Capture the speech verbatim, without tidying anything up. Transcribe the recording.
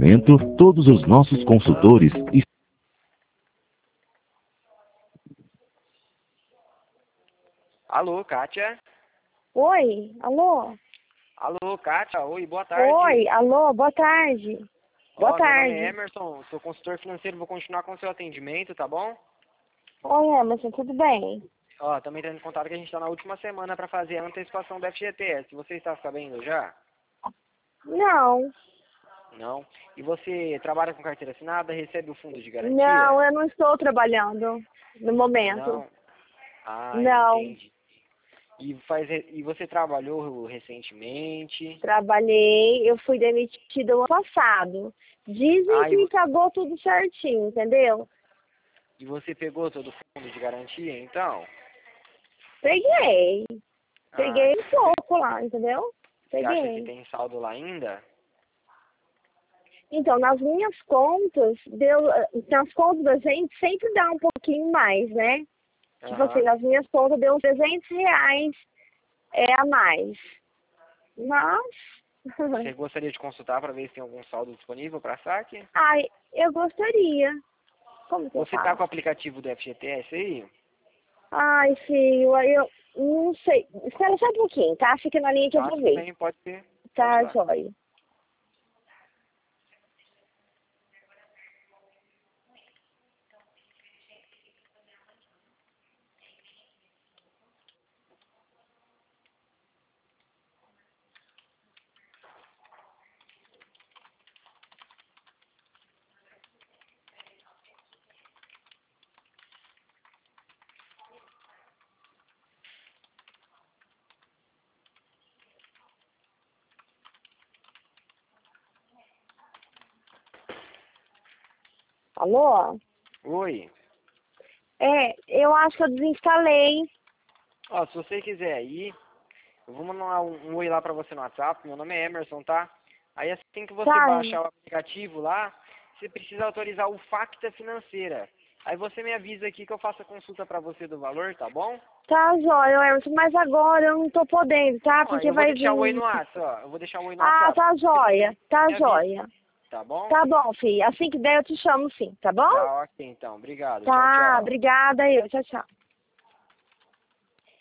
momento, todos os nossos consultores. Alô, Kátia? Oi, alô? Alô, Kátia? Oi, boa tarde. Oi, alô, boa tarde. Boa Ó, tarde. Meu nome é Emerson, sou consultor financeiro, vou continuar com o seu atendimento, tá bom? Oi, Emerson, tudo bem? Ó, também tendo contato que a gente está na última semana para fazer a antecipação do F G T S. Você está sabendo já? Não, Não? E você trabalha com carteira assinada, recebe o fundo de garantia? não, eu não estou trabalhando no momento. Não? Ah, Não. entendi. E, faz, e você trabalhou recentemente? Trabalhei, eu fui demitida no ano passado. Dizem Ah, e, que vo- acabou tudo certinho, entendeu? e você pegou todo o fundo de garantia, então? Peguei. Ah, Peguei um pouco lá, entendeu? você acha que Peguei. tem saldo lá ainda? Então, nas minhas contas, deu, nas contas da gente sempre dá um pouquinho mais, né? Tipo assim, Aham. nas minhas contas deu uns trezentos reais é, a mais. Mas, Você gostaria de consultar para ver se tem algum saldo disponível para saque? ai, eu gostaria. Como que eu Você está faço? com o aplicativo do F G T S aí? Ai, filho, aí eu não sei. Espera só um pouquinho, tá? Fica na linha que eu Tá, vou tudo ver. bem, pode ser. Pode ir Tá, lá. joia. Alô? Oi. É, eu acho que eu desinstalei. Ó, se você quiser ir, eu vou mandar um, um oi lá para você no WhatsApp. Meu nome é Emerson, tá? Aí assim que você Tá, baixar o aplicativo lá, você precisa autorizar o Facta Financeira. Aí você me avisa aqui que eu faço a consulta para você do valor, tá bom? tá, joia, Emerson, mas agora eu não tô podendo, tá? Não, aí Porque eu vou vai deixar o oi vir. no WhatsApp, ó. Eu vou deixar o oi no Ah, WhatsApp. tá, Você joia, tá, me avisa, joia. tá bom? Tá bom, filho. Assim que der eu te chamo sim, tá bom? Tá ok então. Obrigado. Tchau, Tá, tchau. obrigada eu. Tchau, tchau.